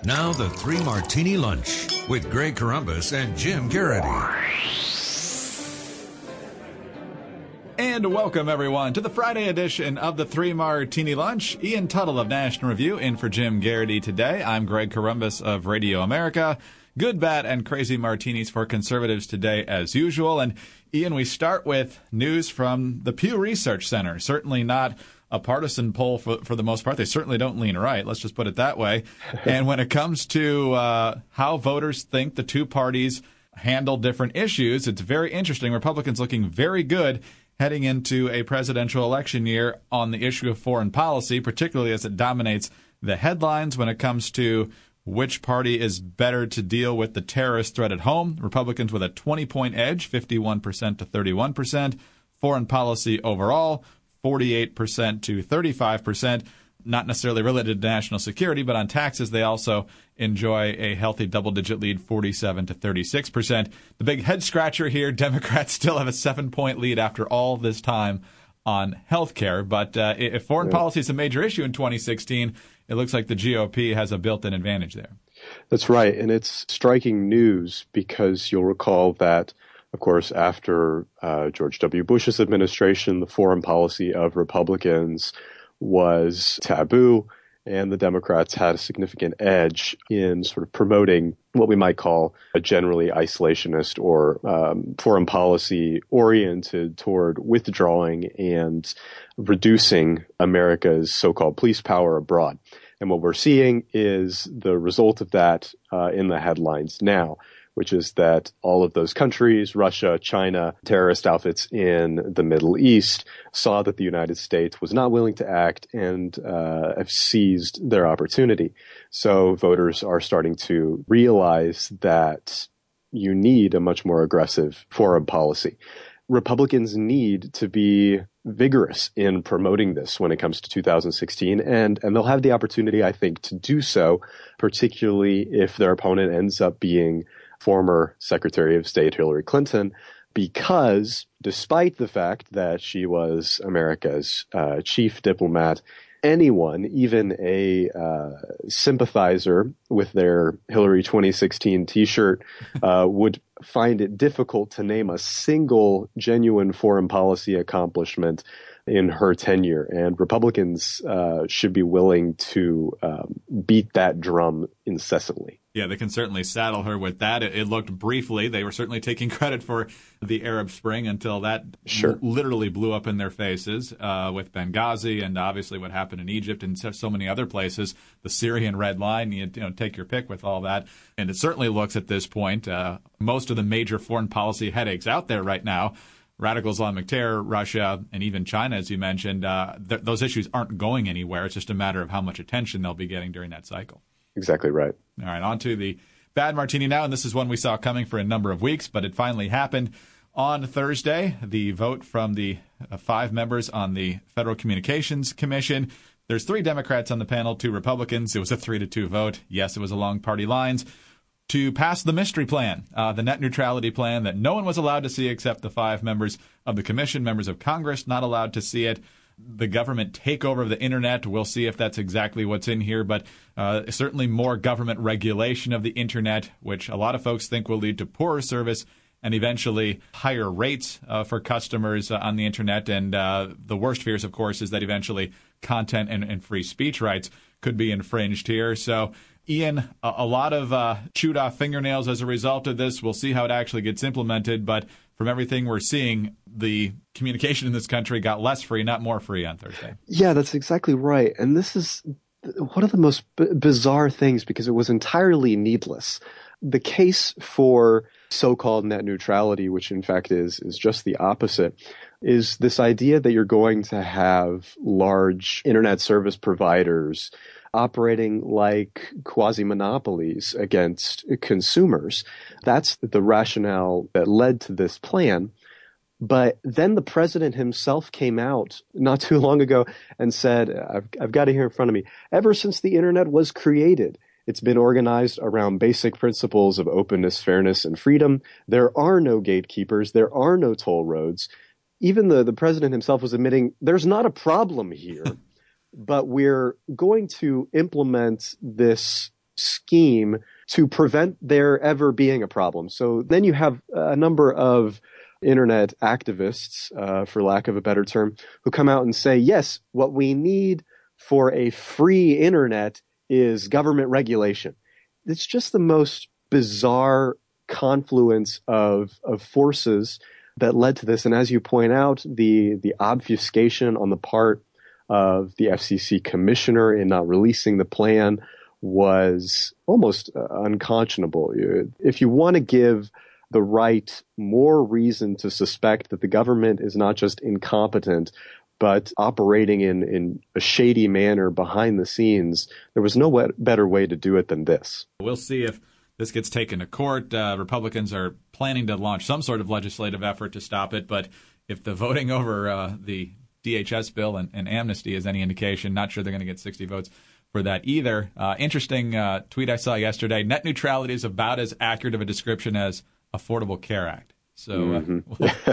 Now the Three Martini Lunch with Greg Corombos and Jim Garrity. And welcome, everyone, to the Friday edition of the Three Martini Lunch. Ian Tuttle of National Review in for Jim Garrity today. I'm Greg Corombos of Radio America. Good, bad, and crazy martinis for conservatives today, as usual. And, Ian, we start with news from the Pew Research Center. Certainly not a partisan poll for the most part. They certainly don't lean right. Let's just put it that way. And when it comes to how voters think the two parties handle different issues, it's very interesting. Republicans looking very good heading into a presidential election year on the issue of foreign policy, particularly as it dominates the headlines when it comes to which party is better to deal with the terrorist threat at home. Republicans with a 20-point edge, 51% to 31%. Foreign policy overall, 48% to 35%. Not necessarily related to national security, but on taxes, they also enjoy a healthy double-digit lead, 47 to 36%. The big head-scratcher here, Democrats still have a 7-point lead after all this time on health care. But if foreign policy is a major issue in 2016, it looks like the GOP has a built-in advantage there. That's right, and it's striking news because you'll recall that, of course, after George W. Bush's administration, the foreign policy of Republicans was taboo, and the Democrats had a significant edge in sort of promoting what we might call a generally isolationist or foreign policy oriented toward withdrawing and reducing America's so-called police power abroad. And what we're seeing is the result of that in the headlines now, which is that all of those countries, Russia, China, terrorist outfits in the Middle East, saw that the United States was not willing to act and have seized their opportunity. So voters are starting to realize that you need a much more aggressive foreign policy. Republicans need to be vigorous in promoting this when it comes to 2016, and they'll have the opportunity, I think, to do so, particularly if their opponent ends up being former Secretary of State Hillary Clinton, because despite the fact that she was America's chief diplomat, anyone, even a sympathizer with their Hillary 2016 T-shirt, would find it difficult to name a single genuine foreign policy accomplishment in her tenure. And Republicans should be willing to beat that drum incessantly. Yeah, they can certainly saddle her with that. It looked briefly, they were certainly taking credit for the Arab Spring until that literally blew up in their faces with Benghazi and obviously what happened in Egypt and so many other places. The Syrian Red Line, you take your pick with all that. And it certainly looks at this point, most of the major foreign policy headaches out there right now, radical Islamic terror, Russia, and even China, as you mentioned, those issues aren't going anywhere. It's just a matter of how much attention they'll be getting during that cycle. Exactly right. All right, on to the bad martini now, and this is one we saw coming for a number of weeks, but it finally happened on Thursday. The vote from the 5 members on the Federal Communications Commission. There's 3 Democrats on the panel, 2 Republicans. It was a 3-2 vote. Yes, it was along party lines to pass the mystery plan, the net neutrality plan that no one was allowed to see except the 5 members of the commission, members of Congress, not allowed to see it. The government takeover of the internet. We'll see if that's exactly what's in here, but certainly more government regulation of the internet, which a lot of folks think will lead to poorer service and eventually higher rates for customers on the internet. And the worst fears, of course, is that eventually content and free speech rights could be infringed here. So, Ian, a lot of chewed off fingernails as a result of this. We'll see how it actually gets implemented, but from everything we're seeing, the communication in this country got less free, not more free on Thursday. Yeah, that's exactly right. And this is one of the most bizarre things because it was entirely needless. The case for so-called net neutrality, which in fact is just the opposite, is this idea that you're going to have large internet service providers operating like quasi-monopolies against consumers. That's the rationale that led to this plan. But then the president himself came out not too long ago and said, I've got it here in front of me, ever since the internet was created, it's been organized around basic principles of openness, fairness, and freedom. There are no gatekeepers. There are no toll roads. Even the president himself was admitting there's not a problem here. But we're going to implement this scheme to prevent there ever being a problem. So then you have a number of internet activists, for lack of a better term, who come out and say, yes, what we need for a free internet is government regulation. It's just the most bizarre confluence of forces that led to this. And as you point out, the obfuscation on the part of the FCC commissioner in not releasing the plan was almost unconscionable. If you want to give the right more reason to suspect that the government is not just incompetent, but operating in a shady manner behind the scenes, there was no better way to do it than this. We'll see if this gets taken to court. Republicans are planning to launch some sort of legislative effort to stop it, but if the voting over the DHS bill and amnesty is any indication, not sure they're going to get 60 votes for that either. Interesting tweet I saw yesterday. Net neutrality is about as accurate of a description as Affordable Care Act. So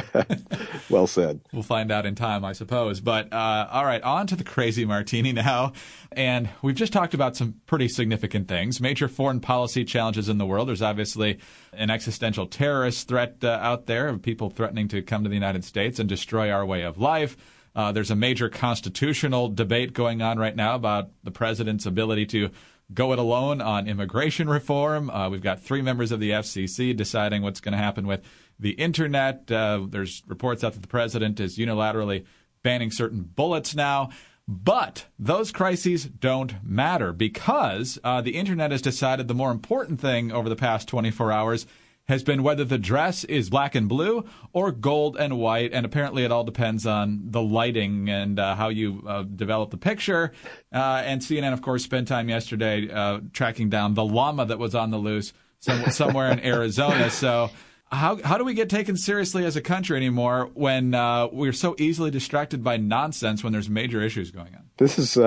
well said. We'll find out in time, I suppose. But all right, on to the crazy martini now. And we've just talked about some pretty significant things. Major foreign policy challenges in the world. There's obviously an existential terrorist threat out there of people threatening to come to the United States and destroy our way of life. There's a major constitutional debate going on right now about the president's ability to go it alone on immigration reform. We've got 3 members of the FCC deciding what's going to happen with the Internet. There's reports out that the president is unilaterally banning certain bullets now. But those crises don't matter because the Internet has decided the more important thing over the past 24 hours has been whether the dress is black and blue or gold and white, and apparently it all depends on the lighting and how you develop the picture. And CNN, of course, spent time yesterday tracking down the llama that was on the loose somewhere in Arizona. So how do we get taken seriously as a country anymore when we're so easily distracted by nonsense when there's major issues going on? This is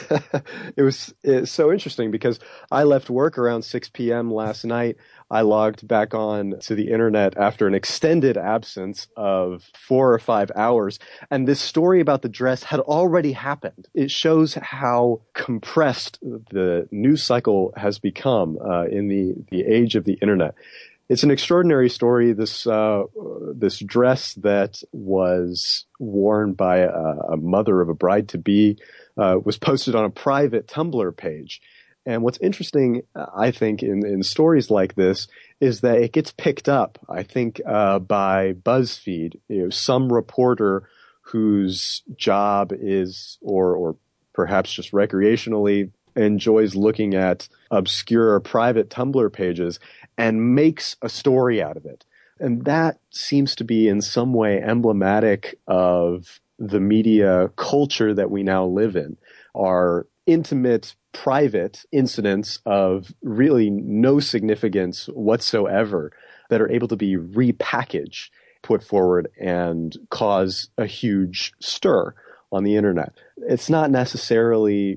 it's so interesting because I left work around 6 p.m. last night. I logged back on to the internet after an extended absence of 4 or 5 hours, and this story about the dress had already happened. It shows how compressed the news cycle has become in the age of the internet. It's an extraordinary story. This dress that was worn by a mother of a bride-to-be was posted on a private Tumblr page. And what's interesting, I think, in stories like this is that it gets picked up, I think, by BuzzFeed. Some reporter whose job is, or perhaps just recreationally, enjoys looking at obscure private Tumblr pages and makes a story out of it. And that seems to be in some way emblematic of the media culture that we now live in. Our intimate, private incidents of really no significance whatsoever that are able to be repackaged, put forward, and cause a huge stir on the internet. It's not necessarily,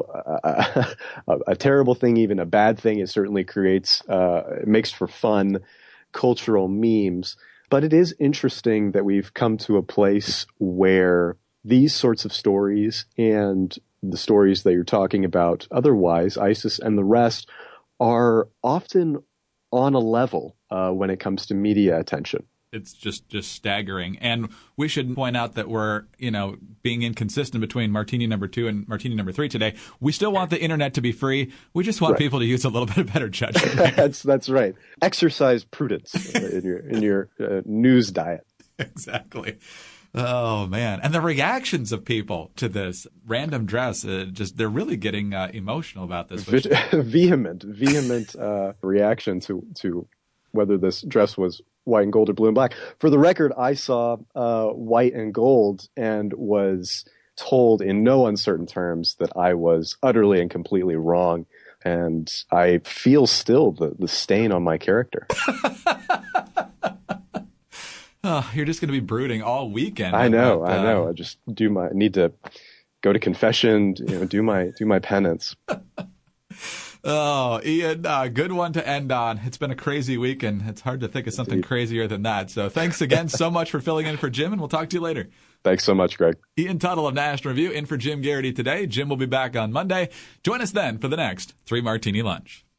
a terrible thing, even a bad thing. It certainly creates, it makes for fun cultural memes. But it is interesting that we've come to a place where these sorts of stories and the stories that you're talking about otherwise, ISIS and the rest, are often on a level when it comes to media attention. It's just staggering. And we should point out that we're, being inconsistent between Martini number 2 and Martini number 3 today. We still want the internet to be free. We just want people to use a little bit of better judgment. That's right. Exercise prudence in your news diet. Exactly. Oh, man. And the reactions of people to this random dress, they're really getting emotional about this. Vehement reaction to whether this dress was white and gold or blue and black. For the record, I saw white and gold and was told in no uncertain terms that I was utterly and completely wrong. And I feel still the stain on my character. Oh, you're just going to be brooding all weekend. I know. I just need to go to confession, do my penance. Oh, Ian, good one to end on. It's been a crazy week, and it's hard to think of something crazier than that. So thanks again so much for filling in for Jim, and we'll talk to you later. Thanks so much, Greg. Ian Tuttle of National Review in for Jim Garrity today. Jim will be back on Monday. Join us then for the next 3 Martini Lunch.